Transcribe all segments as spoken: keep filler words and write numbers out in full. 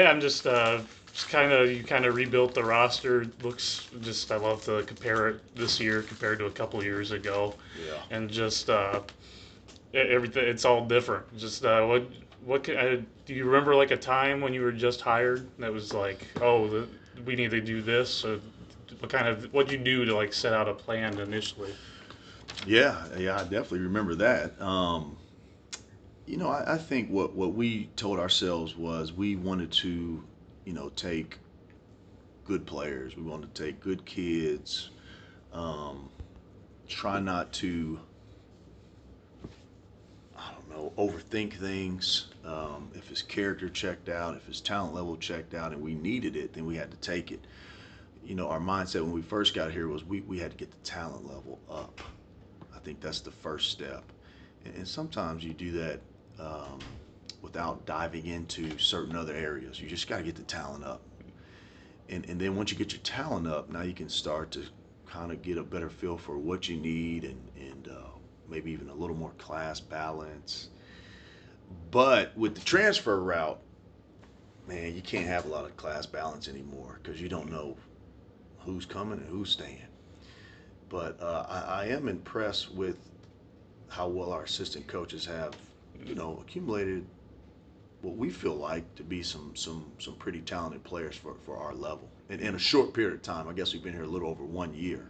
Yeah, I'm just uh, just kind of you kind of rebuilt the roster. Looks just I love to compare it this year compared to a couple years ago, Yeah. and just uh, e- everything. It's all different. Just uh, what what can, uh, do you remember like a time when you were just hired that was like, oh, the, we need to do this. So what kind of what you do to like set out a plan initially? Yeah, yeah, I definitely remember that. Um, you know, I, I think what, what we told ourselves was we wanted to, you know, take good players. We wanted to take good kids. Um, try not to, I don't know, overthink things. Um, if his character checked out, if his talent level checked out, and we needed it, then we had to take it. You know, our mindset when we first got here was we, we had to get the talent level up. I think that's the first step. And, and sometimes you do that um, without diving into certain other areas. You just got to get the talent up. And, and then once you get your talent up, now you can start to kind of get a better feel for what you need and, and uh, maybe even a little more class balance. But with the transfer route, man, you can't have a lot of class balance anymore because you don't know who's coming and who's staying. But uh, I, I am impressed with how well our assistant coaches have, you know, accumulated what we feel like to be some some some pretty talented players for, for our level in, in a short period of time. I guess we've been here a little over one year,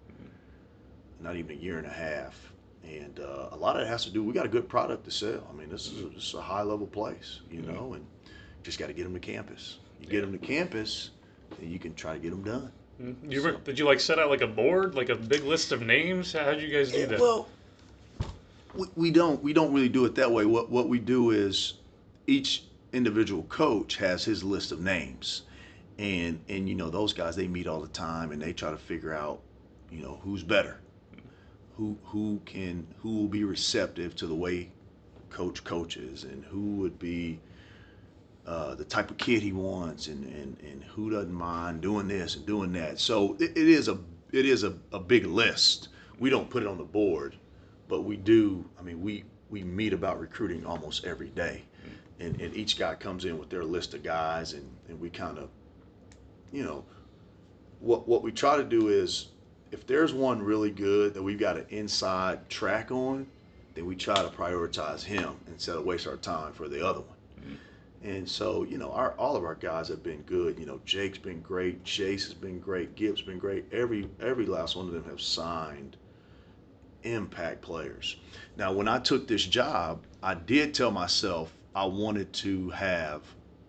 not even a year and a half. And uh, a lot of it has to do. We got a good product to sell. I mean, this is a, this is a high level place, you know, and just got to get them to campus. You get Yeah. them to campus, and you can try to get them done. Mhm. You So, re- did you like set out like a board, like a big list of names? How did you guys do it, that? well, we, we don't we don't really do it that way. What what we do is each individual coach has his list of names, and and you know those guys they meet all the time and they try to figure out you know who's better, who who can who will be receptive to the way coach coaches and who would be uh, the type of kid he wants and, and, and who doesn't mind doing this and doing that. So it, it is a it is a, a big list. We don't put it on the board, but we do. I mean, we we meet about recruiting almost every day, and, and each guy comes in with their list of guys, and, and we kind of, you know, what what we try to do is if there's one really good that we've got an inside track on, then we try to prioritize him instead of waste our time for the other one. Mhm. And so, you know, our all of our guys have been good. You know, Jake's been great, Chase has been great, Gibbs been great. Every every last one of them have signed impact players. Now, when I took this job, I did tell myself I wanted to have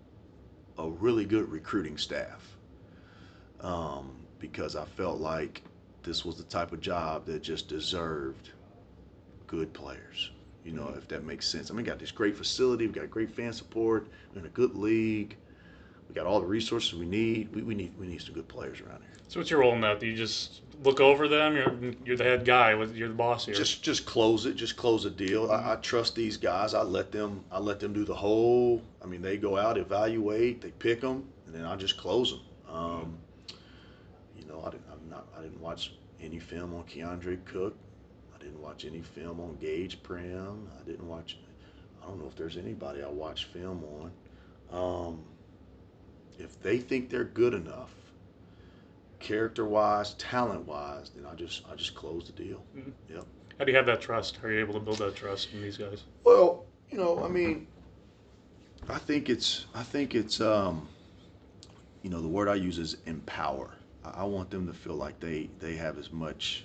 a really good recruiting staff um, because I felt like this was the type of job that just deserved good players. You know, Mhm. if that makes sense. I mean, we got this great facility, we got great fan support, we're in a good league. We got all the resources we need. We, we need we need some good players around here. So what's your role now? Do you just look over them? You're you're the head guy. With You're the boss here. Just just close it. Just close a deal. Mhm. I, I trust these guys. I let them. I let them do the whole. I mean, they go out, evaluate, they pick them, and then I just close them. Mhm. Um, you know, I didn't. I'm not. I didn't watch any film on Keandre Cook. I didn't watch any film on Gage Prim. I didn't watch. I don't know if there's anybody I watched film on. Um, if they think they're good enough, character wise, talent wise, then I just I just close the deal. Mhm. Yep. How do you have that trust? How are you able to build that trust in these guys? Well, you know, I mean, I think it's I think it's um, you know, the word I use is empower. I, I want them to feel like they they have as much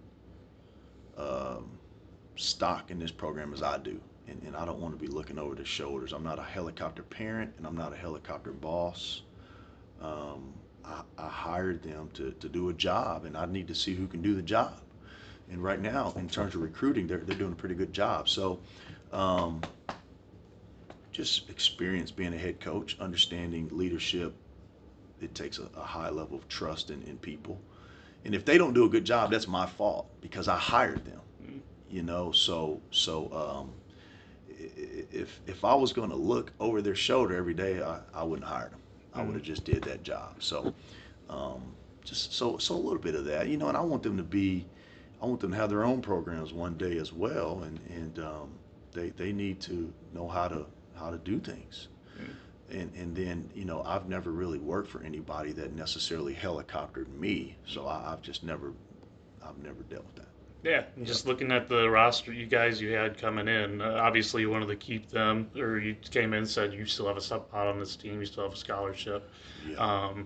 um, stock in this program as I do. And, and I don't want to be looking over their shoulders. I'm not a helicopter parent and I'm not a helicopter boss. Um, I, I hired them to, to do a job and I need to see who can do the job. And right now, in terms of recruiting, they're, they're doing a pretty good job. So, um, just experience being a head coach, understanding leadership. It takes a, a high level of trust in, in people. And if they don't do a good job, that's my fault because I hired them. Mhm. You know, so so um, if if I was going to look over their shoulder every day, I, I wouldn't hire them. I would Mhm. have just did that job. So um, just so so a little bit of that, you know. And I want them to be, I want them to have their own programs one day as well, and and um, they they need to know how to how to do things. Mhm. and and then you know I've never really worked for anybody that necessarily helicoptered me, so I, I've just never I've never dealt with that. Yeah, and just looking at the roster, you guys you had coming in, uh, obviously you wanted to keep them, or you came in and said you still have a spot on this team, you still have a scholarship. Yeah. Um,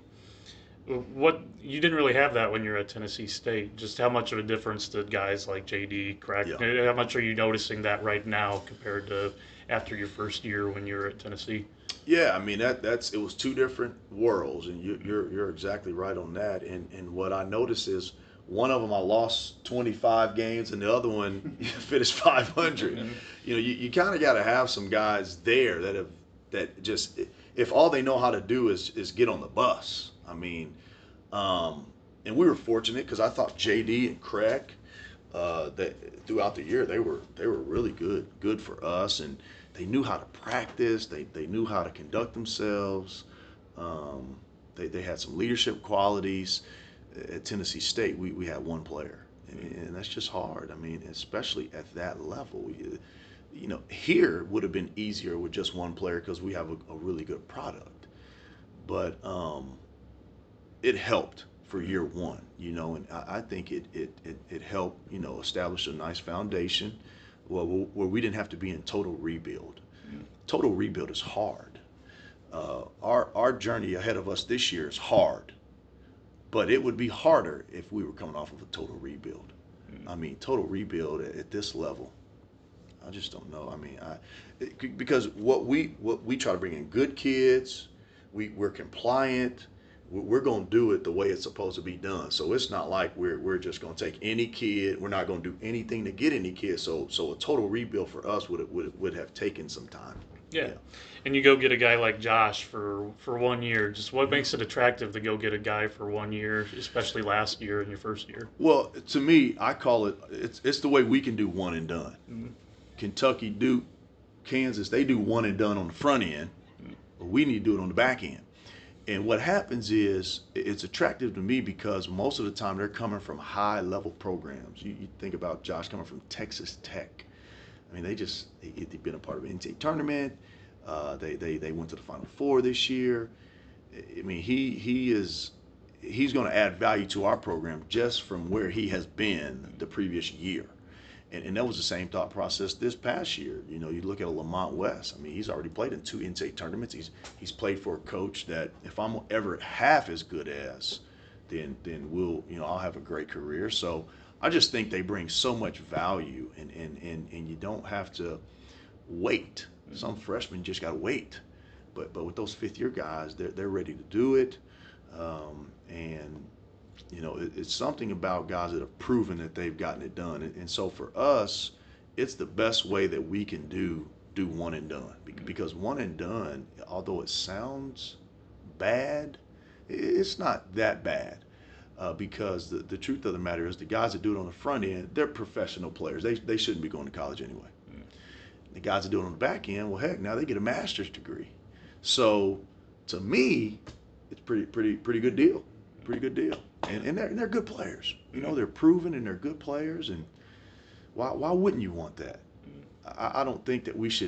what you didn't really have that when you're at Tennessee State. Just how much of a difference did guys like J D, Crack? Yeah. How much are you noticing that right now compared to after your first year when you were at Tennessee? Yeah, I mean that that's it was two different worlds, and you, you're you're exactly right on that. And and what I noticed is one of them I lost twenty-five games, and the other one finished five hundred. You know, you, you kind of got to have some guys there that have that just if all they know how to do is is get on the bus. I mean, um, and we were fortunate because I thought J D and Craig uh, that throughout the year they were they were really good good for us, and they knew how to practice. They they knew how to conduct themselves. Um, they they had some leadership qualities. At Tennessee State, we, we had one player, and, and that's just hard. I mean, especially at that level. You, you know, here would have been easier with just one player because we have a, a really good product. But um, it helped for year one, you know, and I, I think it, it, it, it helped, you know, establish a nice foundation where, where we didn't have to be in total rebuild. Total rebuild is hard. Uh, our, our journey ahead of us this year is hard. But it would be harder if we were coming off of a total rebuild. I mean, total rebuild at, at this level, I just don't know. I mean, I it, because what we what we try to bring in good kids, we we're compliant. We're, we're going to do it the way it's supposed to be done. So it's not like we're we're just going to take any kid. We're not going to do anything to get any kid. So so a total rebuild for us would would would have taken some time. Yeah. yeah. And you go get a guy like Josh for, for one year. Just what makes it attractive to go get a guy for one year, especially last year in your first year? Well, to me, I call it it's it's the way we can do one and done. Mm-hmm. Kentucky, Duke, Kansas, they do one and done on the front end, mm-hmm. but we need to do it on the back end. And what happens is it's attractive to me because most of the time they're coming from high level programs. You, you think about Josh coming from Texas Tech. I mean, they just they, they've been a part of an N C double A tournament. Uh, they, they they went to the Final Four this year. I mean, he he is he's going to add value to our program just from where he has been the previous year, and and that was the same thought process this past year. You know, you look at a Lamont West. I mean, he's already played in two N C double A tournaments. He's he's played for a coach that if I'm ever half as good as, then then we'll you know I'll have a great career. So I just think they bring so much value, and and and, and you don't have to wait. Some freshmen just got to wait, but but with those fifth year guys, they're they're ready to do it, um, and you know it, it's something about guys that have proven that they've gotten it done, and, and so for us, it's the best way that we can do do one and done because one and done, although it sounds bad, it's not that bad. Uh, because the, the truth of the matter is the guys that do it on the front end, they're professional players. They they shouldn't be going to college anyway. The guys that do it on the back end, well, heck, now they get a master's degree. So, to me, it's pretty, pretty, pretty good deal. Pretty good deal. And and they're and they're good players. You know, they're proven and they're good players. And why why wouldn't you want that? I, I don't think that we should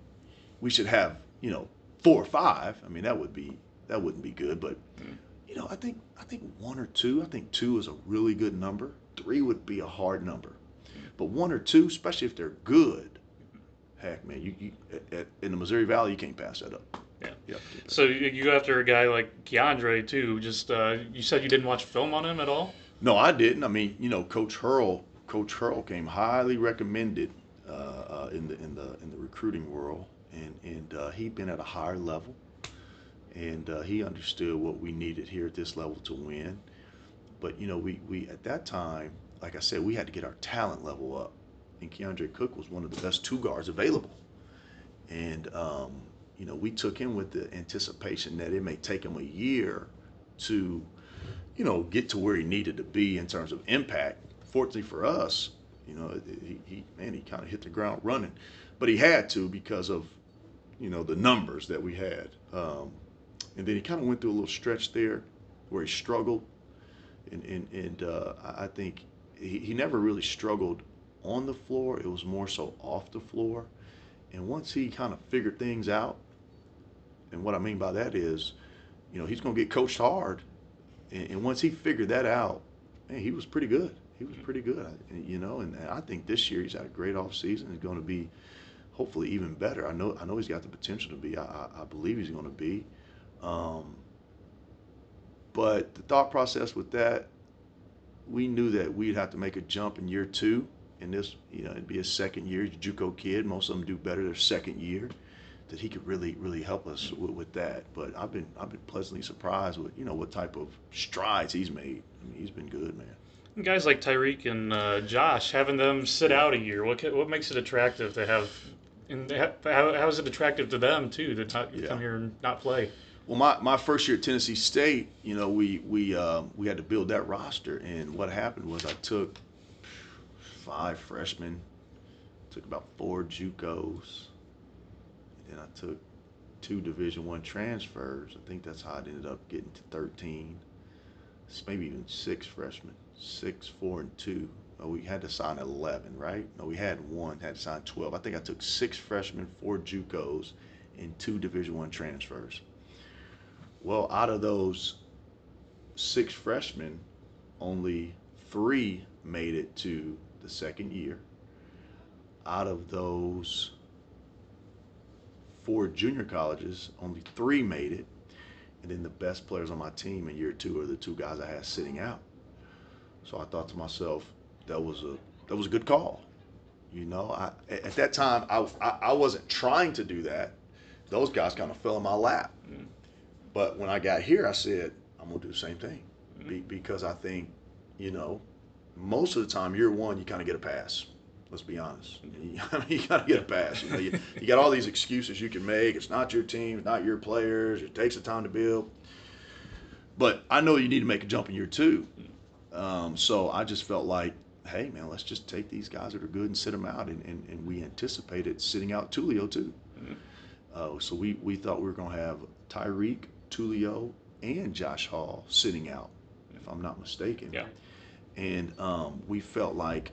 we should have you know four or five. I mean, that would be that wouldn't be good. But you know, I think I think one or two. I think two is a really good number. Three would be a hard number. But one or two, especially if they're good. Heck, man, you, you at, in the Missouri Valley, you can't pass that up. Yeah. Yep. So you, you go after a guy like Keandre too. Just uh, you said you didn't watch film on him at all. No, I didn't. I mean, you know, Coach Hurl, Coach Hurl came highly recommended uh, uh, in the in the in the recruiting world, and and uh, he'd been at a higher level, and uh, he understood what we needed here at this level to win. But you know, we we at that time, like I said, we had to get our talent level up. And Keandre Cook was one of the best two guards available. And, um, you know, we took him with the anticipation that it may take him a year to, you know, get to where he needed to be in terms of impact. Fortunately for us, you know, he, he man, he kind of hit the ground running. But he had to because of, you know, the numbers that we had. Um, and then he kind of went through a little stretch there where he struggled. And, and, and uh, I think he, he never really struggled on the floor. It was more so off the floor. And once he kind of figured things out, And what I mean by that is, you know, he's going to get coached hard. And, and once he figured that out, man, he was pretty good. He was pretty good, you know. And, and I think this year he's had a great offseason. He's going to be hopefully even better. I know I know he's got the potential to be. I, I, I believe he's going to be. Um, but the thought process with that, we knew that we'd have to make a jump in year two. And this, you know, it'd be his second year. He's a JUCO kid. Most of them do better their second year. That he could really, really help us with, with that. But I've been, I've been pleasantly surprised with, you know, what type of strides he's made. I mean, he's been good, man. And guys like Tyreek and uh, Josh, having them sit Yeah. out a year, what ca- what makes it attractive to have? And ha- how, how is it attractive to them too to not Yeah. come here and not play? Well, my, my first year at Tennessee State, you know, we we um, we had to build that roster, and what happened was I took five freshmen, took about four JUCOs, and then I took two Division One transfers. I think that's how I ended up getting to thirteen. It's maybe even six freshmen, six, four, and two. Oh, we had to sign eleven, right? No, we had one, had to sign twelve. I think I took six freshmen, four JUCOs, and two Division One transfers. Well, out of those six freshmen, only three made it to the second year. Out of those four junior colleges, only three made it. And then the best players on my team in year two are the two guys I had sitting out. So I thought to myself, that was a that was a good call. You know, I, at that time, I, I, I wasn't trying to do that. Those guys kind of fell in my lap. Mm. But when I got here, I said, I'm going to do the same thing. Mm. Be, because I think, you know, most of the time, year one, you kind of get a pass. Let's be honest. You, you got to get a pass. You know, you, you got all these excuses you can make. It's not your team. It's not your players. It takes the time to build. But I know you need to make a jump in year two. Um, so I just felt like, hey, man, let's just take these guys that are good and sit them out. And, and, and we anticipated sitting out Tulio, too. Mm. Uh, so we, we thought we were going to have Tyreek, Tulio, and Josh Hall sitting out, if I'm not mistaken. Yeah. And um, we felt like,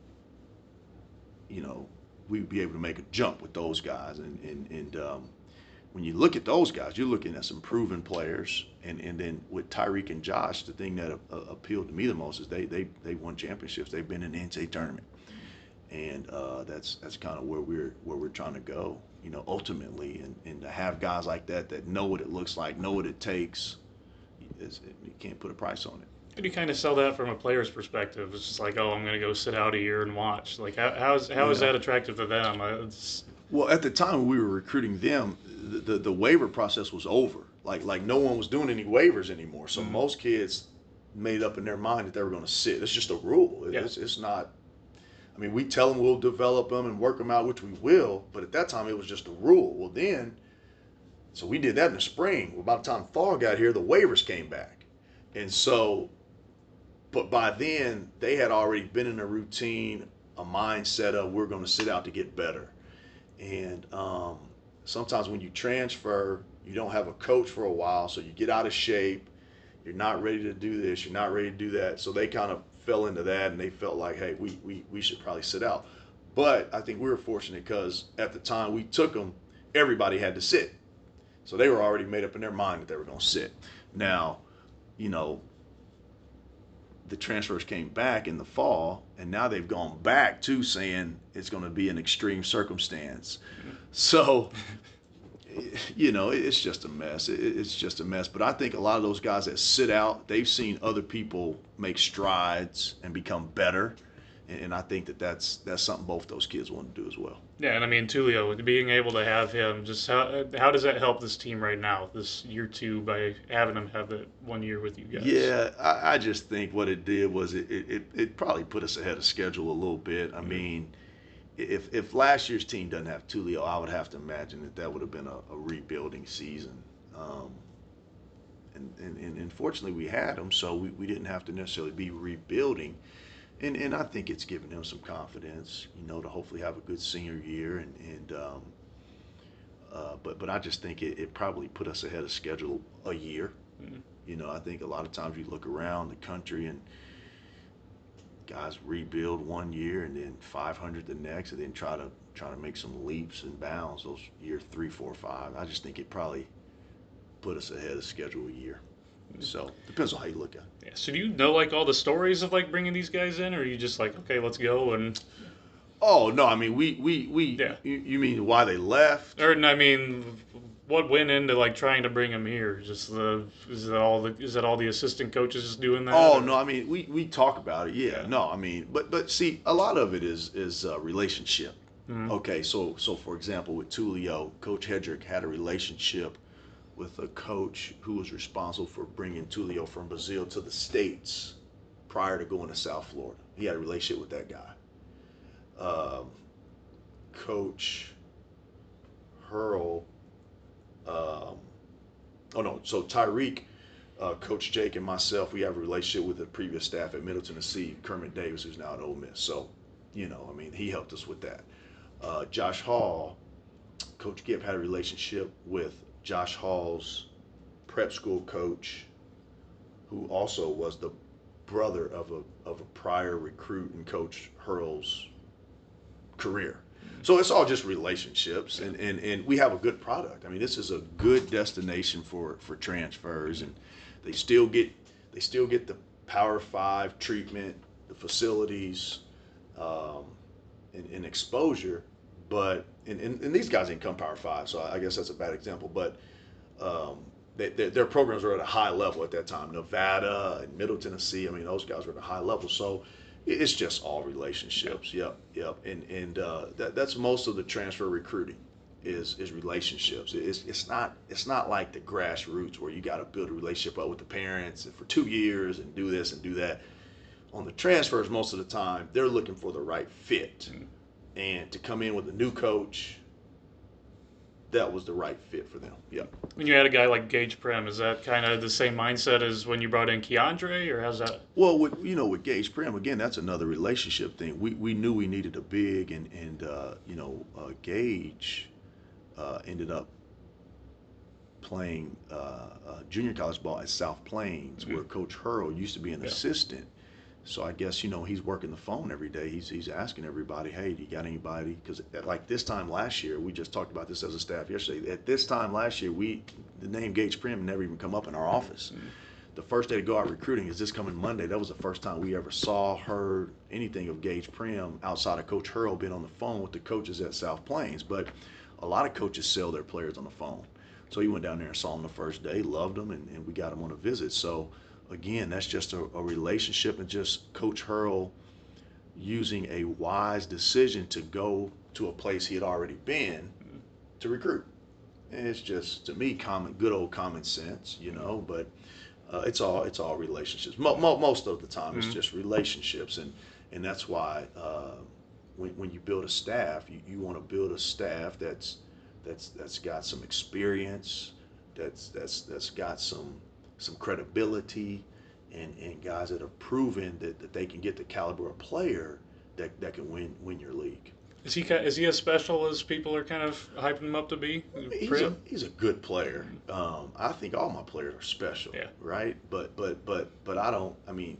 you know, we'd be able to make a jump with those guys. And, and, and um, when you look at those guys, you're looking at some proven players. And, and then with Tyreek and Josh, the thing that uh, appealed to me the most is they, they, they won championships. They've been in the N C A A tournament. And uh, that's that's kind of where we're where we're trying to go, you know, ultimately. And, and to have guys like that that know what it looks like, know what it takes, is, you can't put a price on it. How do you kind of sell that from a player's perspective? It's just like, oh, I'm going to go sit out a year and watch. Like, how how is how is Yeah. that attractive to them? Uh, It's, Well, at the time when we were recruiting them, the, the, the waiver process was over. Like like no one was doing any waivers anymore. So Mhm. most kids made up in their mind that they were going to sit. It's just a rule. Yeah. It's, it's not. I mean, we tell them we'll develop them and work them out, which we will. But at that time, it was just a rule. Well, then, so we did that in the spring. Well, by the time fall got here, the waivers came back, and so. But by then, they had already been in a routine, a mindset of we're going to sit out to get better. And um, sometimes when you transfer, you don't have a coach for a while, so you get out of shape. You're not ready to do this. You're not ready to do that. So they kind of fell into that, and they felt like, hey, we, we, we should probably sit out. But I think we were fortunate because at the time we took them, everybody had to sit. So they were already made up in their mind that they were going to sit. Now, you know, the transfers came back in the fall, and now they've gone back to saying it's going to be an extreme circumstance. So, you know, it's just a mess. It's just a mess. But I think a lot of those guys that sit out, they've seen other people make strides and become better. And I think that that's, that's something both those kids want to do as well. yeah, and I mean, Tulio, being able to have him, just how how does that help this team right now, this year two, by having him have that one year with you guys? Yeah, I, I just think what it did was it, it, it probably put us ahead of schedule a little bit. I Mhm. mean, if if last year's team doesn't have Tulio, I would have to imagine that that would have been a, a rebuilding season. Um, and, and, and unfortunately, we had him, so we, we didn't have to necessarily be rebuilding. And and I think it's given him some confidence, you know, to hopefully have a good senior year. And and um, uh, but but I just think it, it probably put us ahead of schedule a year. Mhm. You know, I think a lot of times you look around the country and guys rebuild one year and then five hundred the next, and then try to try to make some leaps and bounds those year three, four, five. I just think it probably put us ahead of schedule a year. So depends on how you look at it. Yeah. So do you know like all the stories of like bringing these guys in, or are you just like, okay, let's go and Oh no, I mean we we we. yeah, You, you mean why they left? or I mean, what went into like trying to bring him here? Just the is that all the is that all the assistant coaches just doing that? Oh or- no, I mean we, we talk about it. Yeah, Yeah. no, I mean, but but see, a lot of it is is uh, relationship. Mhm. Okay, so so for example, with Tulio, Coach Hedrick had a relationship with a coach who was responsible for bringing Tulio from Brazil to the States prior to going to South Florida. He had a relationship with that guy. Um, Coach Hurl. Um, oh no, so Tyreek, uh, Coach Jake, and myself, we have a relationship with the previous staff at Middle Tennessee, Kermit Davis, who's now at Ole Miss. So, you know, I mean, he helped us with that. Uh, Josh Hall, Coach Gibb had a relationship with Josh Hall's prep school coach, who also was the brother of a of a prior recruit in Coach Hurl's career. So it's all just relationships, and, and, and we have a good product. I mean, this is a good destination for, for transfers, and they still get they still get the Power Five treatment, the facilities, um, and, and exposure. But and, and, and these guys didn't come Power Five, so I guess that's a bad example. But um, they, they, their programs were at a high level at that time. Nevada and Middle Tennessee, I mean, those guys were at a high level. So it's just all relationships. Yep, yep. And and uh, that that's most of the transfer recruiting is is relationships. It's it's not it's not like the grassroots where you got to build a relationship up with the parents for two years and do this and do that. On the transfers, most of the time they're looking for the right fit, mm-hmm. and to come in with a new coach, that was the right fit for them. Yep. When you had a guy like Gage Prim, is that kind of the same mindset as when you brought in Keandre, or how's that? Well, with, you know, with Gage Prim, again, that's another relationship thing. We we knew we needed a big, and and uh, you know, uh, Gage uh, ended up playing uh, uh, junior college ball at South Plains, mm-hmm. where Coach Hurl used to be an yeah. assistant. So I guess, you know, he's working the phone every day. He's he's asking everybody, hey, do you got anybody? Because like this time last year, we just talked about this as a staff yesterday. At this time last year, we the name Gage Prim never even come up in our office. Mm-hmm. The first day to go out recruiting is this coming Monday. That was the first time we ever saw, heard anything of Gage Prim outside of Coach Hurl being on the phone with the coaches at South Plains. But a lot of coaches sell their players on the phone. So he went down there and saw them the first day, loved them, and, and we got him on a visit. So again, that's just a, a relationship, and just Coach Hurl using a wise decision to go to a place he had already been to recruit. And it's just, to me, common, good old common sense, you know. But uh, it's all it's all relationships. Mo- mo- most of the time, mm-hmm. it's just relationships, and and that's why uh, when when you build a staff, you, you want to build a staff that's that's that's got some experience, that's that's that's got some. some credibility, and, and guys that have proven that, that they can get the caliber of player that, that can win win your league. Is he is he as special as people are kind of hyping him up to be? He's a, he's a good player. Um, I think all my players are special, yeah. right? But but but but I don't. I mean,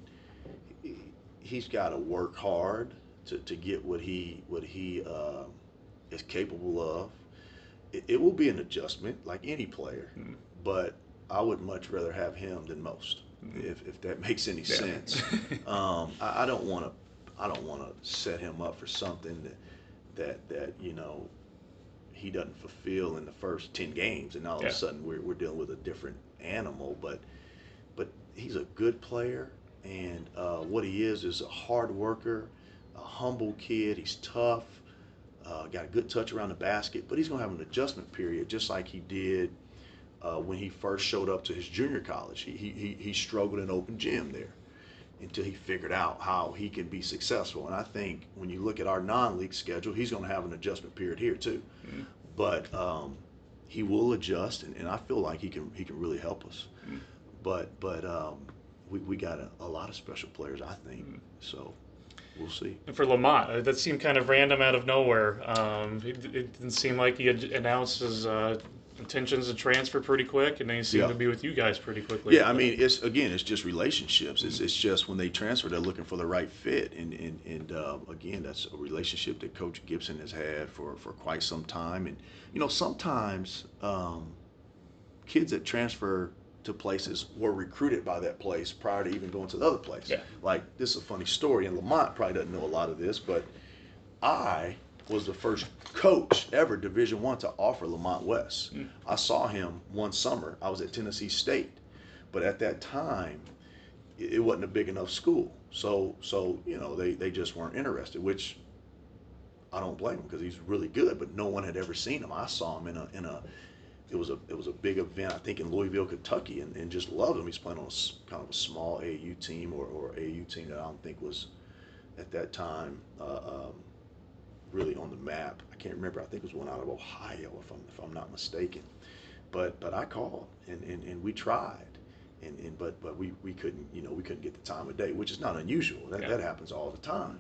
he's got to work hard to, to get what he what he uh, is capable of. It, it will be an adjustment, like any player, mm. but I would much rather have him than most, if, if that makes any yeah. sense. um, I, I don't want to, I don't want to set him up for something that, that, that you know, he doesn't fulfill in the first ten games, and all yeah. of a sudden we're we're dealing with a different animal. But, but he's a good player, and uh, what he is is a hard worker, a humble kid. He's tough, uh, got a good touch around the basket, but he's gonna have an adjustment period, just like he did. Uh, when he first showed up to his junior college, he, he he struggled in open gym there until he figured out how he can be successful. And I think when you look at our non-league schedule, he's going to have an adjustment period here too. Mm-hmm. But um, he will adjust, and, and I feel like he can he can really help us. Mm-hmm. But but um, we we got a, a lot of special players, I think. Mm-hmm. So we'll see. And for Lamont, that seemed kind of random out of nowhere. Um, it, it didn't seem like he had announced his uh, intentions to transfer pretty quick, and they seem yeah. to be with you guys pretty quickly. Yeah, I mean, it's again, it's just relationships. It's it's just when they transfer, they're looking for the right fit, and and and uh, again, that's a relationship that Coach Gibson has had for for quite some time. And you know, sometimes um, kids that transfer to places were recruited by that place prior to even going to the other place. Yeah. Like, this is a funny story, and Lamont probably doesn't know a lot of this, but I was the first coach ever, Division One, to offer Lamont West. Mm. I saw him one summer. I was at Tennessee State, but at that time, it wasn't a big enough school. So, so you know, they, they just weren't interested, which I don't blame him because he's really good, but no one had ever seen him. I saw him in a in a it was a it was a big event, I think in Louisville, Kentucky, and, and just loved him. He's playing on a kind of a small A A U team or, or A A U team that I don't think was at that time uh, um, really on the map. I can't remember. I think it was one out of Ohio, if I'm if I'm not mistaken. But but I called and, and, and we tried. And, and but but we, we couldn't you know we couldn't get the time of day, which is not unusual. That yeah. that happens all the time.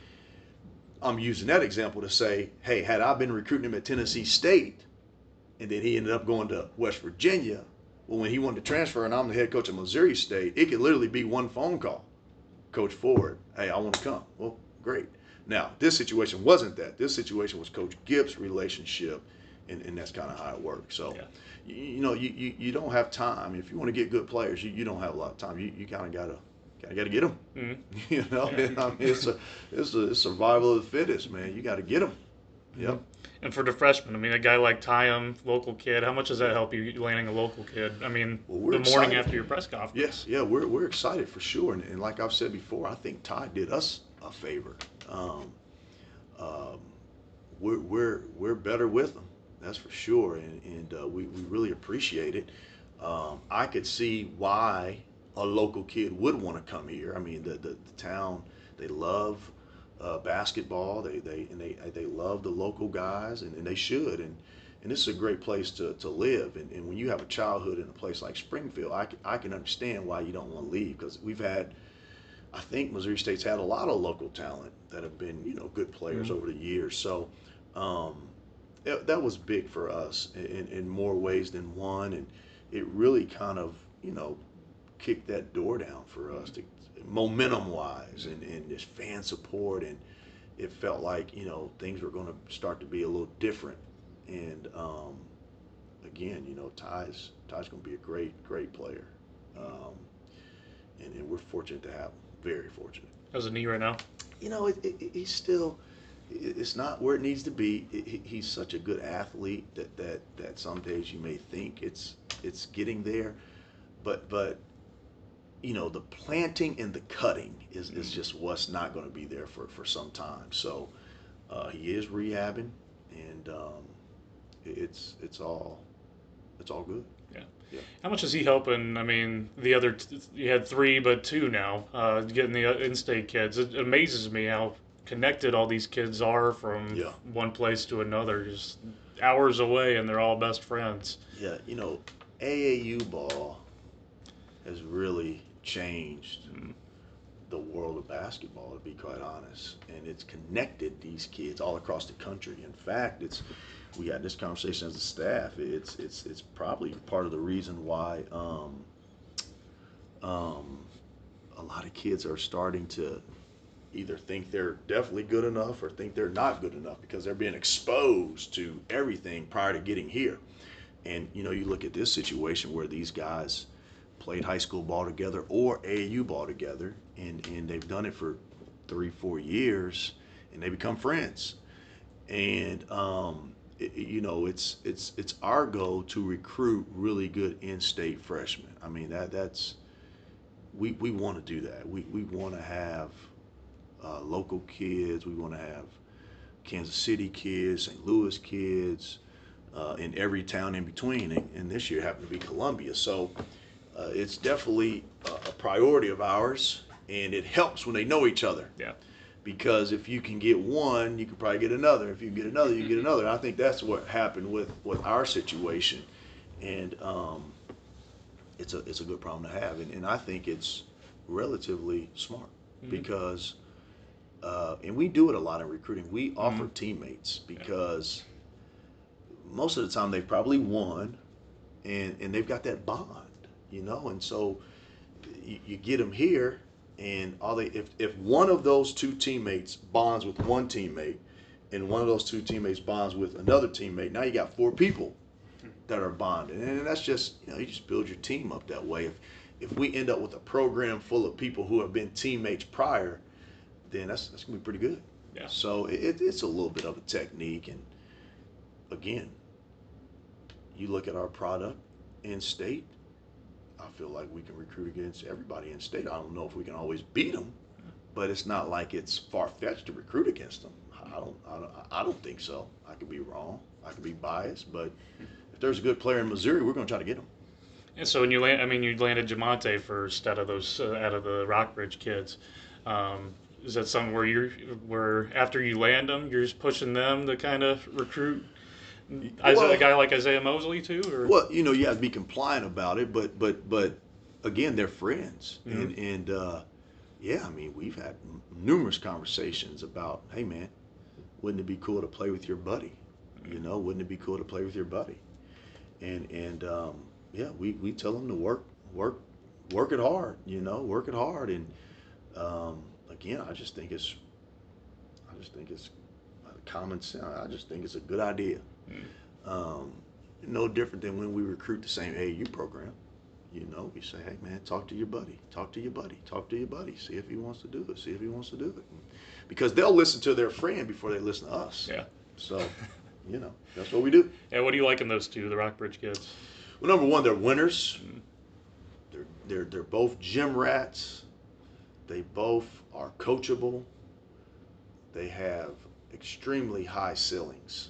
I'm using that example to say, hey, had I been recruiting him at Tennessee State, and then he ended up going to West Virginia, well, when he wanted to transfer, and I'm the head coach of Missouri State, it could literally be one phone call, Coach Ford, hey, I want to come. Well, great. Now, this situation wasn't that. This situation was Coach Gibbs' relationship, and, and that's kind of how it works. So. Yeah. You, you know, you, you, you don't have time. If you want to get good players, you, you don't have a lot of time. You, you kind of gotta gotta gotta get them. Mm-hmm. You know, yeah. and, I mean, it's a it's a it's survival of the fittest, man. You got to get them. Yep. Mm-hmm. And for the freshmen, I mean, a guy like Tyum, local kid, how much does that help you landing a local kid? I mean, well, the morning excited. After your press conference. Yes, yeah, we're we're excited for sure. And, and like I've said before, I think Ty did us a favor. Um, um, we're we're we're better with them. That's for sure, and, and uh, we, we really appreciate it. Um, I could see why a local kid would want to come here. I mean, the, the, the town, they love uh, basketball, they, they and they they love the local guys, and, and they should. And and this is a great place to, to live. And, and when you have a childhood in a place like Springfield, I can, I can understand why you don't want to leave, because we've had, I think Missouri State's had a lot of local talent that have been, you know, good players mm-hmm. over the years. So. Um, That was big for us in, in more ways than one, and it really kind of, you know, kicked that door down for us, to, momentum-wise, and, and this fan support, and it felt like, you know, things were going to start to be a little different. And um, again, you know, Ty's Ty's going to be a great, great player, um, and, and we're fortunate to have him. Very fortunate. How's the knee right now? You know, it, it, he's still. It's not where it needs to be. He's such a good athlete that, that, that some days you may think it's it's getting there, but but you know, the planting and the cutting is, is just what's not going to be there for, for some time. So uh, he is rehabbing, and um, it's it's all it's all good. Yeah. Yeah. How much is he helping? I mean, the other t- you had three, but two now, uh, getting the in-state kids. It amazes me how connected all these kids are from yeah. one place to another, just hours away, and they're all best friends. Yeah, you know, A A U ball has really changed mm. the world of basketball, to be quite honest, and it's connected these kids all across the country. In fact, it's we had this conversation as a staff. It's it's it's probably part of the reason why um, um, a lot of kids are starting to either think they're definitely good enough or think they're not good enough, because they're being exposed to everything prior to getting here. And, you know, you look at this situation where these guys played high school ball together or A A U ball together, and, and they've done it for three, four years, and they become friends. And, um, it, you know, it's it's it's our goal to recruit really good in-state freshmen. I mean, that that's we, we want to do that. We, we want to have Uh, local kids. We want to have Kansas City kids, Saint Louis kids, uh, in every town in between. And, and this year happened to be Columbia. So uh, it's definitely a, a priority of ours, and it helps when they know each other. Yeah. Because if you can get one, you can probably get another. If you get another, you get another. And I think that's what happened with, with our situation. And um, it's a it's a good problem to have. And, and I think it's relatively smart mm-hmm. because Uh, and we do it a lot in recruiting. We offer mm-hmm. teammates because yeah. most of the time they've probably won, and, and they've got that bond, you know. And so you, you get them here, and all they if, if one of those two teammates bonds with one teammate, and one of those two teammates bonds with another teammate, now you got four people that are bonded, and that's just, you know, you just build your team up that way. If if we end up with a program full of people who have been teammates prior, then that's that's gonna be pretty good. Yeah. So it, it's a little bit of a technique, and again, you look at our product in state. I feel like we can recruit against everybody in state. I don't know if we can always beat them, but it's not like it's far fetched to recruit against them. I don't, I don't, I don't think so. I could be wrong. I could be biased, but if there's a good player in Missouri, we're going to try to get him. And so when you land, I mean, you landed Jamonte first out of those uh, out of the Rockbridge kids. Um, is that something where you're where after you land them, you're just pushing them to kind of recruit Isaiah, Well, a guy like Isaiah Mosley too? Or? Well, you know, you have to be compliant about it, but but but again, they're friends, Mhm. and and uh, yeah, I mean, we've had m- numerous conversations about, hey man, wouldn't it be cool to play with your buddy? You know, wouldn't it be cool to play with your buddy? And and um, yeah, we, we tell them to work work work it hard. You know, work it hard. And um, again, I just think it's I just think it's common sense. I just think it's a good idea. Mm. Um, no different than when we recruit the same A A U program. You know, we say, hey man, talk to your buddy, talk to your buddy, talk to your buddy, see if he wants to do it, see if he wants to do it, because they'll listen to their friend before they listen to us. Yeah. So, you know, that's what we do. Yeah. What do you like in those two, the Rockbridge kids? Well, number one, they're winners. Mm. They're they're they're both gym rats. They both are coachable. They have extremely high ceilings.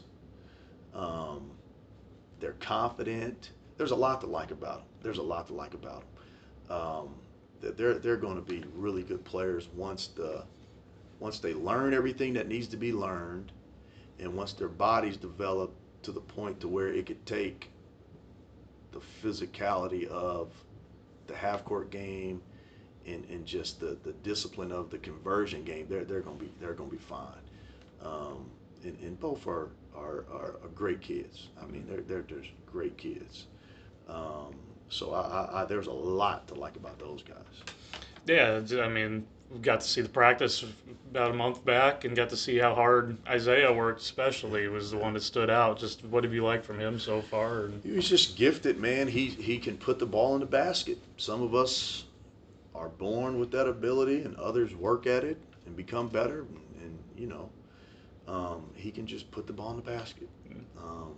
Um, they're confident. There's a lot to like about them. There's a lot to like about them. Um, they're they're going to be really good players once the once they learn everything that needs to be learned, and once their bodies develop to the point to where it could take the physicality of the half court game and, and just the, the discipline of the conversion game. They're they're going to be they're going to be fine. Um, and, and both are, are are are great kids. I mean, they're they're just great kids. Um, so I, I, I, there's a lot to like about those guys. Yeah, I mean, we got to see the practice about a month back and got to see how hard Isaiah worked, especially, was the one that stood out. Just what have you liked from him so far? And... He was just gifted, man. He he can put the ball in the basket. Some of us are born with that ability, and others work at it and become better. And, and you know, um, he can just put the ball in the basket. Um,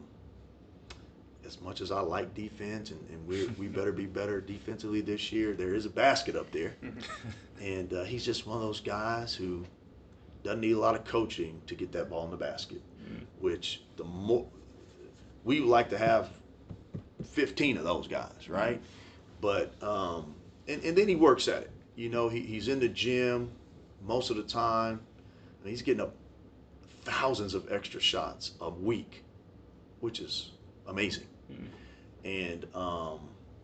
as much as I like defense, and, and we we better be better defensively this year, there is a basket up there. And uh, he's just one of those guys who doesn't need a lot of coaching to get that ball in the basket, Mm. which the more we would like to have fifteen of those guys, right? But um, and, and then he works at it. You know, he, he's in the gym most of the time, and he's getting up thousands of extra shots a week, which is amazing. Mm. And um,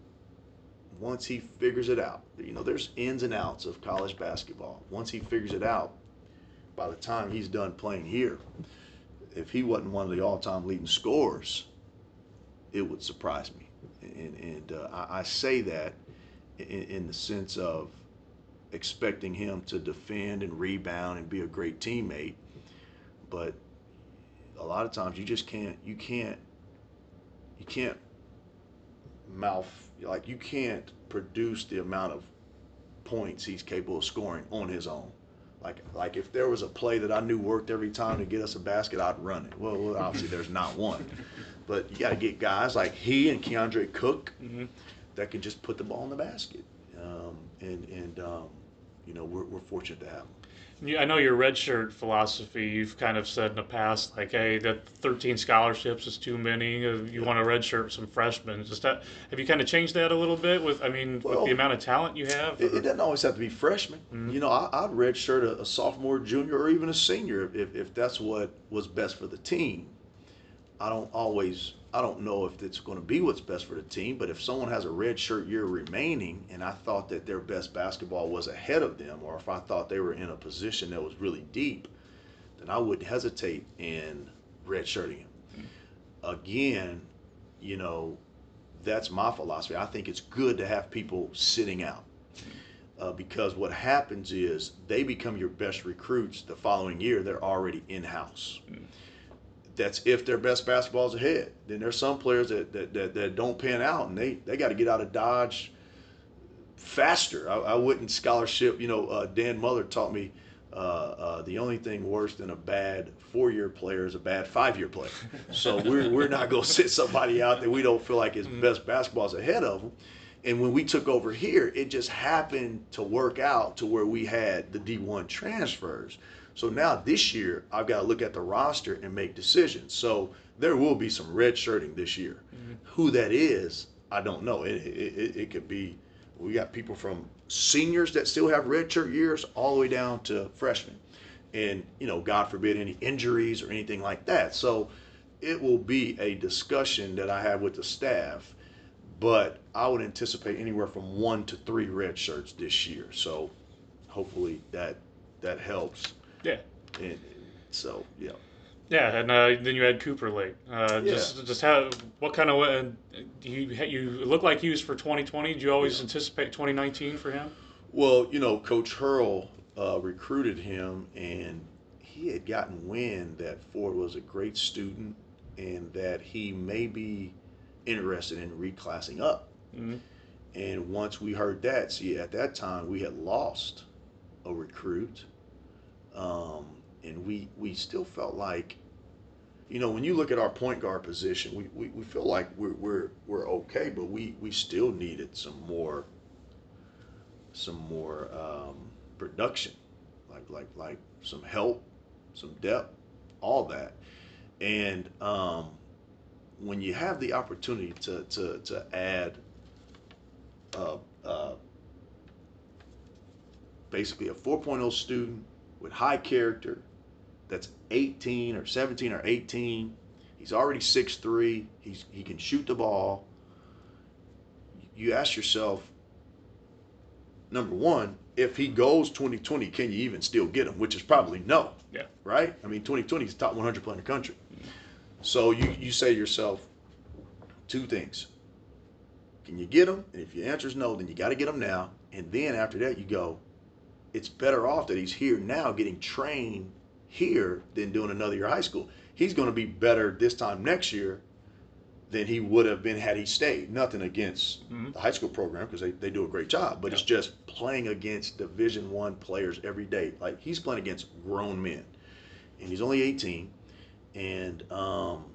once he figures it out, you know, there's ins and outs of college basketball. Once he figures it out, by the time he's done playing here, if he wasn't one of the all-time leading scorers, it would surprise me. And, and uh, I, I say that in, in the sense of expecting him to defend and rebound and be a great teammate. But a lot of times you just can't, you can't, you can't mouth, like you can't produce the amount of points he's capable of scoring on his own. Like, like if there was a play that I knew worked every time to get us a basket, I'd run it. Well, well obviously there's not one, but you got to get guys like he and Keandre Cook Mm-hmm. that can just put the ball in the basket. Um, and and um, you know, we're we're fortunate to have them. Yeah, I know your redshirt philosophy. You've kind of said in the past, like, hey, that thirteen scholarships is too many. Uh, You want to redshirt some freshmen. Just that, have you kind of changed that a little bit with, I mean, Well, with the amount of talent you have? It, or- it doesn't always have to be freshmen. Mhm. You know, I, I'd redshirt a, a sophomore, junior, or even a senior if, if that's what was best for the team. I don't always, I don't know if it's going to be what's best for the team, but if someone has a redshirt year remaining and I thought that their best basketball was ahead of them, or if I thought they were in a position that was really deep, then I wouldn't hesitate in redshirting him. Again, you know, that's my philosophy. I think it's good to have people sitting out. Uh, because what happens is they become your best recruits the following year. They're already in-house. That's if their best basketball's ahead. Then there's some players that that, that, that don't pan out, and they, they got to get out of Dodge faster. I, I wouldn't scholarship. You know, uh, Dan Muller taught me uh, uh, the only thing worse than a bad four-year player is a bad five-year player. So we're we're not going to sit somebody out that we don't feel like his best basketball is ahead of them. And when we took over here, it just happened to work out to where we had the D one transfers. So now this year, I've got to look at the roster and make decisions. So there will be some red shirting this year. Mm-hmm. Who that is, I don't know. It, it, it could be, we got people from seniors that still have red shirt years all the way down to freshmen. And, you know, God forbid any injuries or anything like that. So it will be a discussion that I have with the staff. But I would anticipate anywhere from one to three red shirts this year. So hopefully that that helps. Yeah. And so yeah. Yeah, and uh, then you had Cooper late. Uh, yeah. Just just how what kind of uh, do you you look like he was for twenty twenty? Do you always yeah. anticipate twenty nineteen for him? Well, you know, Coach Hurl uh, recruited him, and he had gotten wind that Ford was a great student, and that he may be interested in reclassing up. Mm-hmm. And once we heard that, see, at that time we had lost a recruit, um, and we we still felt like, you know, when you look at our point guard position, we, we, we feel like we're we're we're okay, but we, we still needed some more some more um, production, like like like some help, some depth, all that, and um, when you have the opportunity to to to add uh, uh, basically a four point oh student with high character that's eighteen or seventeen or eighteen, he's already six three, he's he can shoot the ball. You ask yourself, number one, if he goes twenty twenty, can you even still get him? Which is probably no. Yeah. Right? I mean, twenty twenty is the top one hundred player in the country. So you, you say to yourself two things. Can you get him? And if your answer is no, then you got to get him now. And then after that, you go, it's better off that he's here now getting trained here than doing another year of high school. He's going to be better this time next year than he would have been had he stayed. Nothing against mm-hmm. the high school program, because they, they do a great job, but yeah. it's just playing against Division One players every day. Like, he's playing against grown men, and he's only eighteen. And um,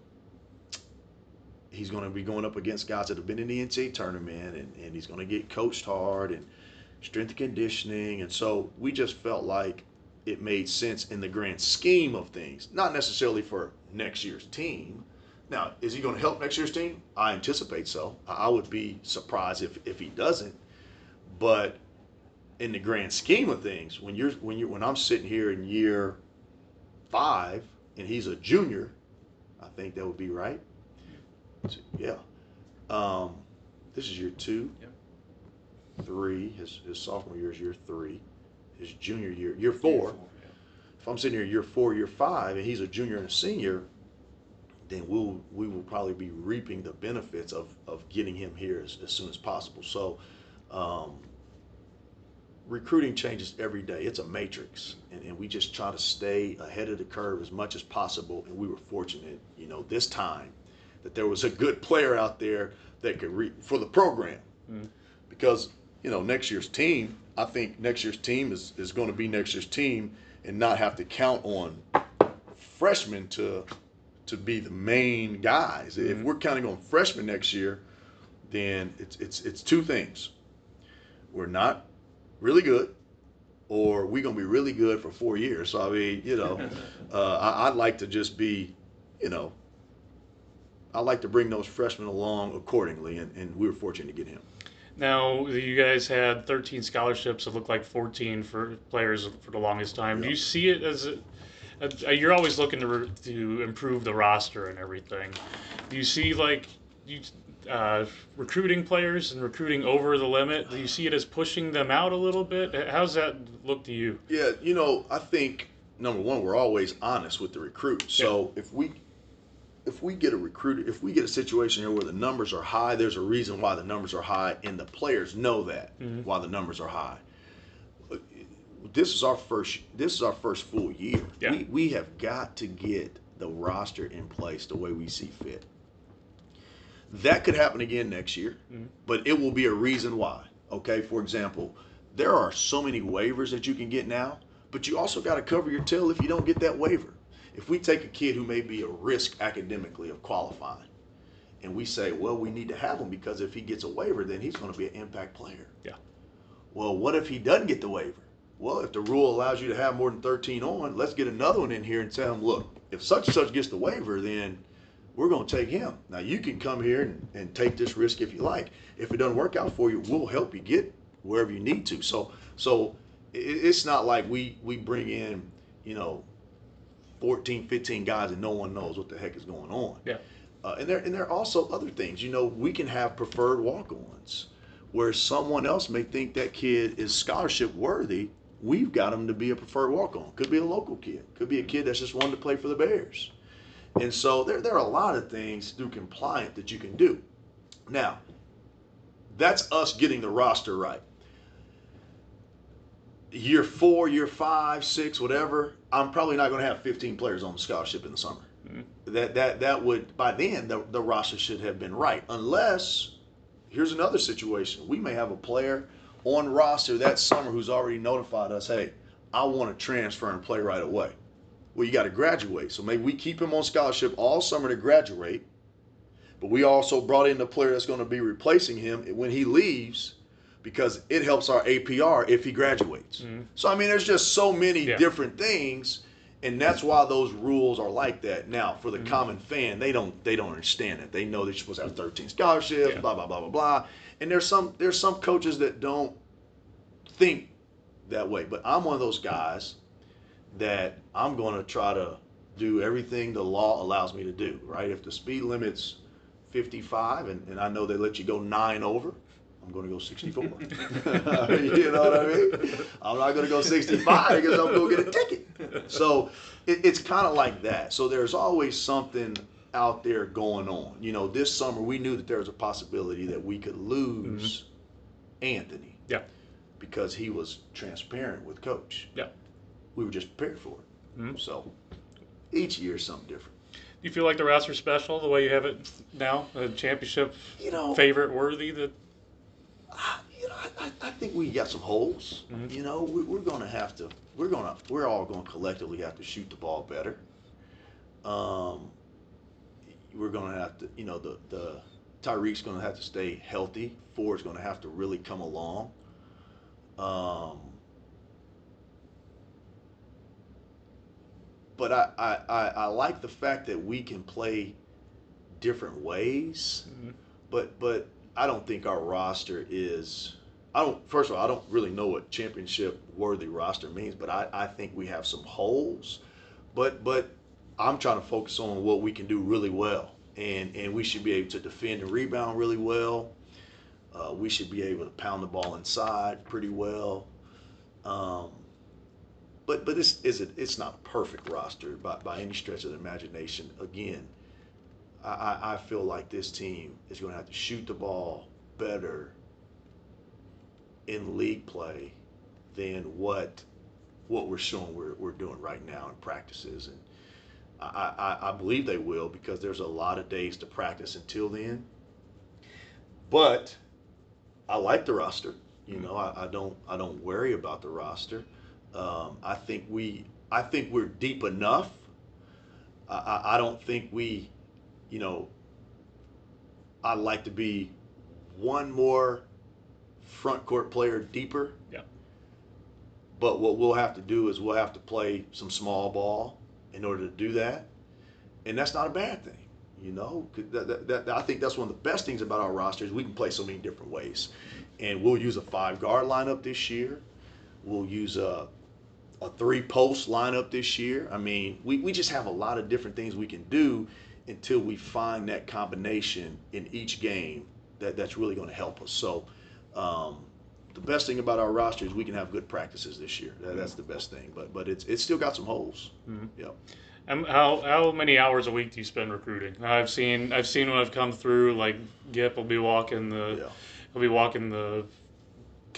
he's going to be going up against guys that have been in the N C double A tournament, and, and he's going to get coached hard and strength and conditioning. And so we just felt like it made sense in the grand scheme of things, not necessarily for next year's team. Now, is he going to help next year's team? I anticipate so. I would be surprised if, if he doesn't. But in the grand scheme of things, when you're when you when I'm sitting here in year five, and he's a junior, I think that would be right. So, yeah. Um, this is year two, yep. three. His, his sophomore year is year three. His junior year, year four. Year four yeah. If I'm sitting here year four, year five, and he's a junior and a senior, then we'll, we will probably be reaping the benefits of, of getting him here as, as soon as possible. So um, recruiting changes every day. It's a matrix, and, and we just try to stay ahead of the curve as much as possible. And we were fortunate, you know, this time that there was a good player out there that could re- for the program, mm. because you know next year's team. I think next year's team is, is going to be next year's team, and not have to count on freshmen to to be the main guys. Mm. If we're counting on freshmen next year, then it's it's it's two things. We're not really good, or we're going to be really good for four years. So, I mean, you know, uh, I, I'd like to just be, you know, I like to bring those freshmen along accordingly, and, and we were fortunate to get him. Now, you guys had thirteen scholarships. It looked like fourteen for players for the longest time. Yep. Do you see it as a, a, you're always looking to re, to improve the roster and everything. Do you see, like, you Uh, recruiting players and recruiting over the limit? Do you see it as pushing them out a little bit? How's that look to you? Yeah, you know, I think number one, we're always honest with the recruit. So yeah. if we if we get a recruit, if we get a situation here where the numbers are high, there's a reason why the numbers are high, and the players know that mm-hmm. why the numbers are high. This is our first. This is our first full year. Yeah. We we have got to get the roster in place the way we see fit. That could happen again next year, mm-hmm. but it will be a reason why. Okay, for example, there are so many waivers that you can get now, but you also got to cover your tail if you don't get that waiver. If we take a kid who may be a risk academically of qualifying, and we say, well, we need to have him because if he gets a waiver, then he's going to be an impact player. Yeah. Well, what if he doesn't get the waiver? Well, if the rule allows you to have more than thirteen on, let's get another one in here and tell him, look, if such and such gets the waiver, then we're going to take him. Now, you can come here and, and take this risk if you like. If it doesn't work out for you, we'll help you get wherever you need to. So so it's not like we, we bring in, you know, fourteen, fifteen guys and no one knows what the heck is going on. Yeah. Uh, and there and there are also other things. You know, we can have preferred walk-ons where someone else may think that kid is scholarship worthy. We've got him to be a preferred walk-on. Could be a local kid. Could be a kid that's just wanted to play for the Bears. And so there, there are a lot of things through compliant that you can do. Now, that's us getting the roster right. Year four, year five, six, whatever, I'm probably not going to have fifteen players on the scholarship in the summer. Mm-hmm. That that that would, by then, the, the roster should have been right. Unless, here's another situation. We may have a player on roster that summer who's already notified us, hey, I want to transfer and play right away. Well, you got to graduate. So maybe we keep him on scholarship all summer to graduate, but we also brought in the player that's going to be replacing him when he leaves because it helps our A P R if he graduates. Mm-hmm. So, I mean, there's just so many yeah. different things, and that's why those rules are like that. Now, for the mm-hmm. common fan, they don't they don't understand it. They know they're supposed to have thirteen scholarships, yeah. blah, blah, blah, blah, blah. And there's some there's some coaches that don't think that way. But I'm one of those guys that I'm going to try to do everything the law allows me to do, right? If the speed limit's fifty-five and, and I know they let you go nine over, I'm going to go sixty-four. You know what I mean? I'm not going to go sixty-five because I'm going to get a ticket. So it, it's kind of like that. So there's always something out there going on. You know, this summer we knew that there was a possibility that we could lose mm-hmm. Anthony. Yeah. Because he was transparent with Coach. Yeah. We were just prepared for it. Mm-hmm. So each year is something different. Do you feel like the roster's special the way you have it now? A championship you know, favorite worthy? That I, you know, I, I think we got some holes. Mm-hmm. You know, we, we're going to have to. We're going to. We're all going to collectively have to shoot the ball better. Um, we're going to have to. You know, the the Tyreek's going to have to stay healthy. Ford's going to have to really come along. Um. But I, I, I, I like the fact that we can play different ways. Mm-hmm. But but I don't think our roster is. I don't. First of all, I don't really know what championship worthy roster means. But I, I think we have some holes. But but I'm trying to focus on what we can do really well, and and we should be able to defend and rebound really well. Uh, we should be able to pound the ball inside pretty well. Um, But but this is it. It's not a perfect roster by, by any stretch of the imagination. Again, I, I feel like this team is going to have to shoot the ball better in league play than what what we're showing we're we're doing right now in practices, and I, I, I believe they will because there's a lot of days to practice until then. But I like the roster. You know, I, I don't I don't worry about the roster. Um, I think we, I think we're deep enough. I, I, I don't think we, you know, I'd like to be one more front court player deeper. Yeah. But what we'll have to do is we'll have to play some small ball in order to do that, and that's not a bad thing. You know, that, that, that, I think that's one of the best things about our roster is we can play so many different ways, and we'll use a five guard lineup this year. We'll use a a three-post lineup this year. I mean, we, we just have a lot of different things we can do until we find that combination in each game that, that's really going to help us. So um, the best thing about our roster is we can have good practices this year. That, that's the best thing. But but it's it's still got some holes. Mm-hmm. Yep. Um, how how many hours a week do you spend recruiting? I've seen I've seen when I've come through, like Gip will be walking the yeah. he'll be walking the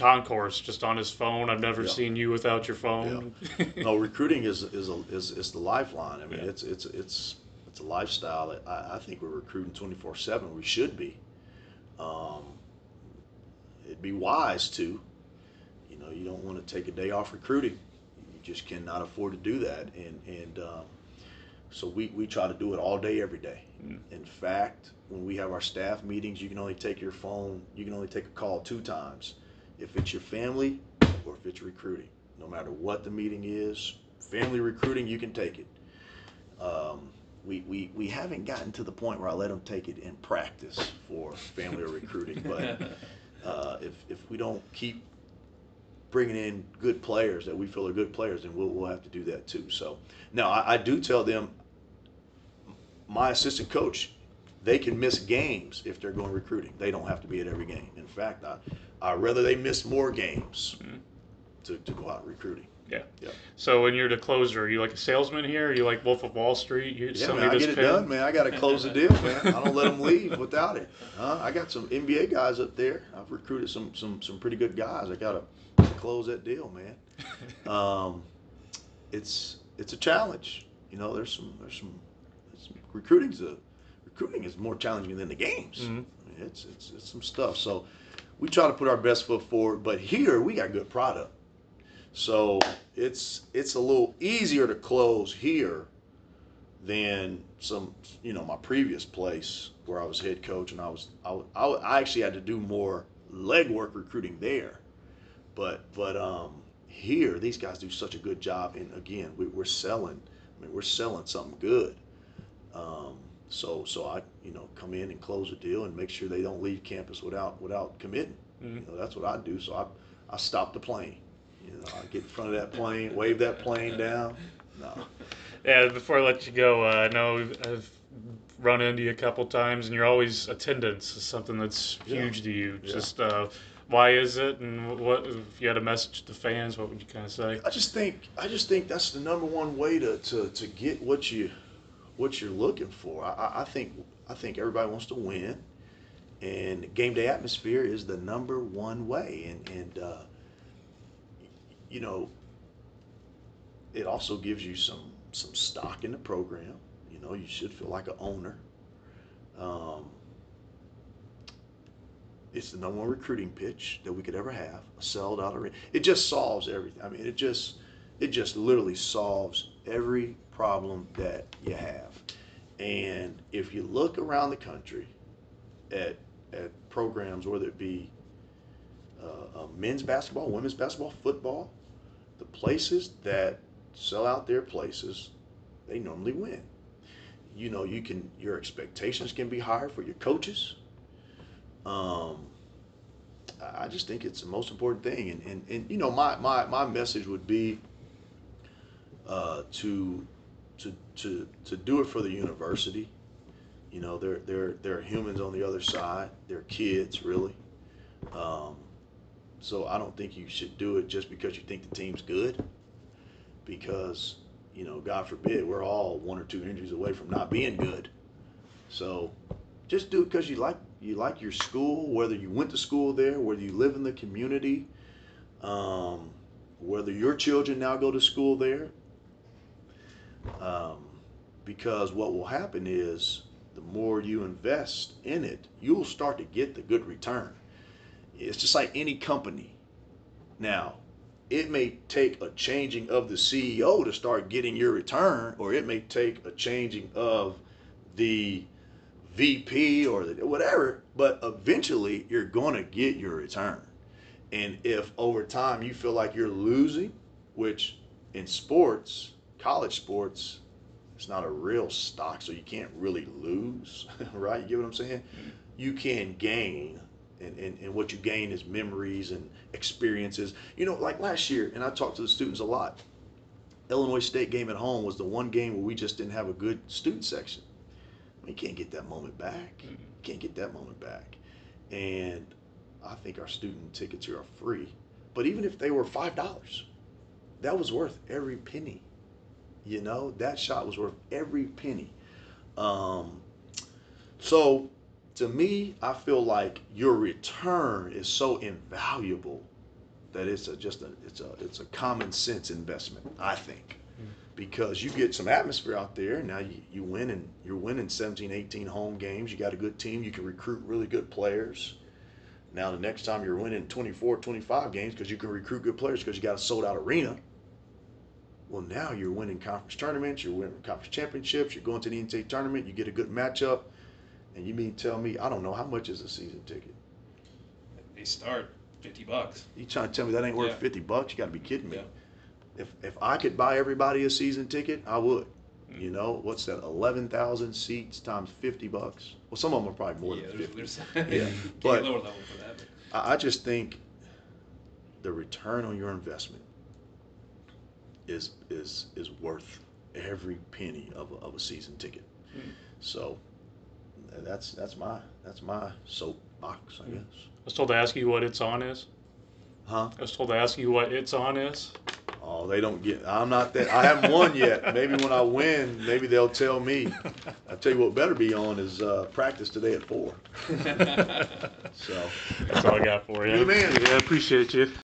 concourse just on his phone. I've never Yeah. seen you without your phone. No, recruiting is is a, is is the lifeline. I mean, Yeah. it's it's it's it's a lifestyle. I, I think we're recruiting twenty-four seven. We should be. Um, it'd be wise to. You know, you don't want to take a day off recruiting. You just cannot afford to do that. And and um, so we, we try to do it all day, every day. Mm. In fact, when we have our staff meetings, you can only take your phone, you can only take a call two times. If it's your family or if it's recruiting, no matter what the meeting is, family recruiting, you can take it. Um, we, we, we haven't gotten to the point where I let them take it in practice for family or recruiting, but uh, if, if we don't keep bringing in good players that we feel are good players, then we'll, we'll have to do that too. So now I, I do tell them, my assistant coach, they can miss games if they're going recruiting. They don't have to be at every game. In fact, I, I'd rather they miss more games mm-hmm. to, to go out recruiting. Yeah. Yeah. So when you're the closer, are you like a salesman here? Are you like Wolf of Wall Street? You yeah, man, I get it pen? done, man. I got to close the deal, man. I don't let them leave without it. Huh? I got some N B A guys up there. I've recruited some some some pretty good guys. I got to close that deal, man. Um, it's it's a challenge. You know, there's some there's some, there's some recruiting's a recruiting is more challenging than the games. Mm-hmm. I mean, it's it's it's some stuff. So we try to put our best foot forward. But here we got good product. So it's it's a little easier to close here than some, you know, my previous place where I was head coach, and I was I, I, I actually had to do more legwork recruiting there, but but um, here these guys do such a good job, and again we, we're selling. I mean, we're selling something good. Um, so so I you know come in and close a deal and make sure they don't leave campus without without committing. Mm-hmm. You know, that's what I do. So I I stop the plane. You know, I get in front of that plane, wave that plane down. No. Yeah, before I let you go, uh, I know I've run into you a couple times, and you're always attendance is something that's huge yeah. to you. Yeah. Just uh, why is it, and what if you had a message to fans? What would you kind of say? I just think I just think that's the number one way to, to, to get what you what you're looking for. I, I think I think everybody wants to win, and game day atmosphere is the number one way, and and. Uh, You know, it also gives you some some stock in the program. You know, you should feel like an owner. Um, it's the number one recruiting pitch that we could ever have. A sold out arena. It just solves everything. I mean, it just it just literally solves every problem that you have. And if you look around the country at at programs, whether it be uh, uh, men's basketball, women's basketball, football, the places that sell out their places, they normally win. You know, you can your expectations can be higher for your coaches. Um, I just think it's the most important thing, and and, and you know, my, my, my message would be uh, to to to to do it for the university. You know, there there there are humans on the other side. They're kids, really. Um, So I don't think you should do it just because you think the team's good, because, you know, God forbid, we're all one or two injuries away from not being good. So just do it because you like you like your school, whether you went to school there, whether you live in the community, um, whether your children now go to school there. Um, because what will happen is the more you invest in it, you'll start to get the good return. It's just like any company. Now, it may take a changing of the C E O to start getting your return, or it may take a changing of the V P or the, whatever, but eventually you're going to get your return. And if over time you feel like you're losing, which in sports, college sports, it's not a real stock, so you can't really lose, right? You get what I'm saying? You can gain. And, and, and what you gain is memories and experiences. You know, like last year, and I talked to the students a lot, Illinois State game at home was the one game where we just didn't have a good student section. I mean, you can't get that moment back. You can't get that moment back. And I think our student tickets here are free. But even if they were five dollars, that was worth every penny. You know, that shot was worth every penny. Um, so... To me, I feel like your return is so invaluable that it's a, just a it's a it's a common sense investment, I think, because you get some atmosphere out there. And now you you win and you're winning seventeen, eighteen home games. You got a good team. You can recruit really good players. Now the next time you're winning twenty-four, twenty-five games because you can recruit good players because you got a sold out arena. Well, now you're winning conference tournaments. You're winning conference championships. You're going to the N C double A tournament. You get a good matchup. And you mean tell me, I don't know, how much is a season ticket? They start fifty bucks. You trying to tell me that ain't worth Yeah. fifty bucks? You got to be kidding me. Yeah. If if I could buy everybody a season ticket, I would. You know, what's that? eleven thousand seats times fifty bucks. Well, some of them are probably more yeah, than there's, fifty. there's Yeah, can't but- get lower level for that. But. I, I just think the return on your investment is is is worth every penny of a, of a season ticket. Mm. So that's that's my that's my soapbox, I Mm. guess. I was told to ask you what It's On is. Huh? I was told to ask you what It's On is. Oh, they don't get. I'm not that. I haven't won yet. Maybe when I win, maybe they'll tell me. I tell you what, better be on is uh, practice today at four. So That's all I got for you. Good man. Yeah, appreciate you.